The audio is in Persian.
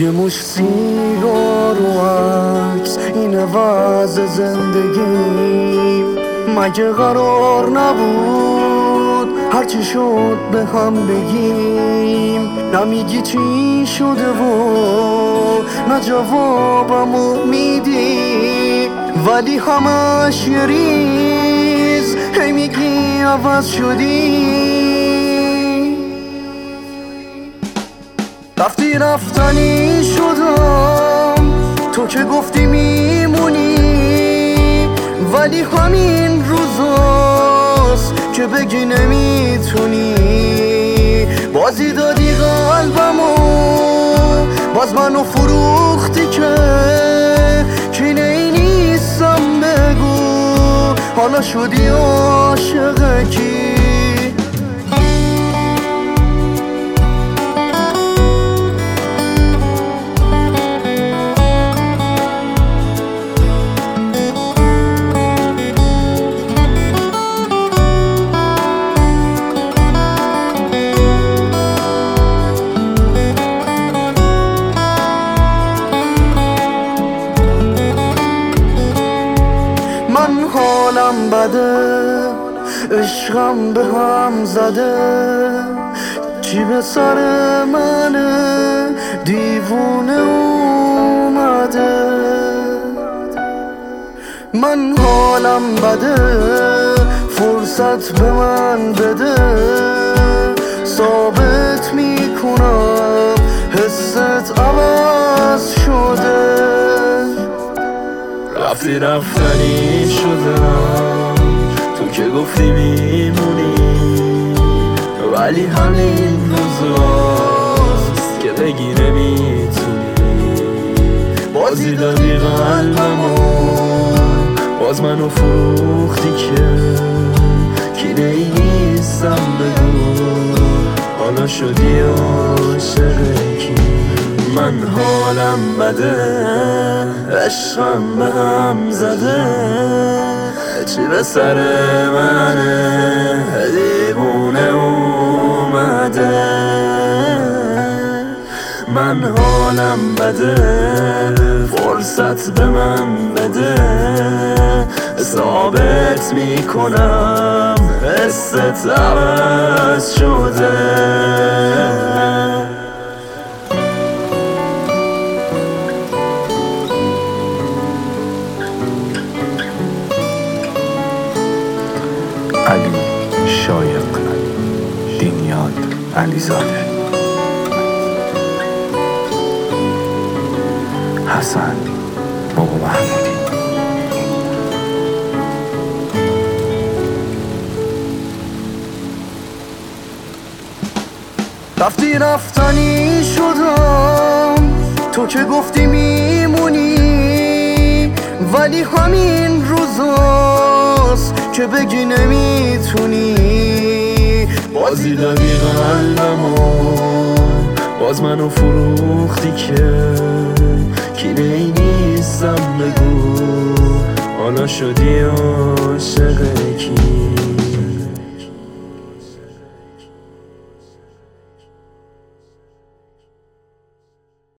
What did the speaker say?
یه مش سیگار و عکس اینه وضع زندگیم. مگه قرار نبود هرچی شد به هم بگیم؟ نمیگی چی شده و نه جوابمو میدی، ولی همش یه ریز هی میگی عوض شدی. رفتنی شدم تو که گفتی میمونی، ولی همین روزاست که بگی نمیتونی. بازی دادی قلبمو، باز منو فروختی که کینه نیستم. بگو حالا شدی عاشق کی؟ من حالم بده، عشقم به هم زده، چی به سر منه دیوونه اومده. من حالم بده، فرصت به من بده، ثابت میکنم حست عوض شده. رفتنی شدم تو که گفتی میمونی، ولی همین روزاست که بگی نمیتونی. بازی دادی قلبمو، باز منو فروختی که کینه ای نیستم. بگو حالا شدی عاشق کی؟ من حالم بده، عشقم به هم زده، چی به سر منه دیوونه اومده. من حالم بده، فرصت به من بده، ثابت میکنم حست عوض شده. علی شایق، دینیاد علیزاده، حسن بابا محمودی. رفتنی شدم تو که گفتی میمونی، ولی همین روزاست که بگی نمیتونی. بازی دادی قلبمو، باز منو فروختی که کینه ای نیستم. بگو حالا شدی عاشق کی؟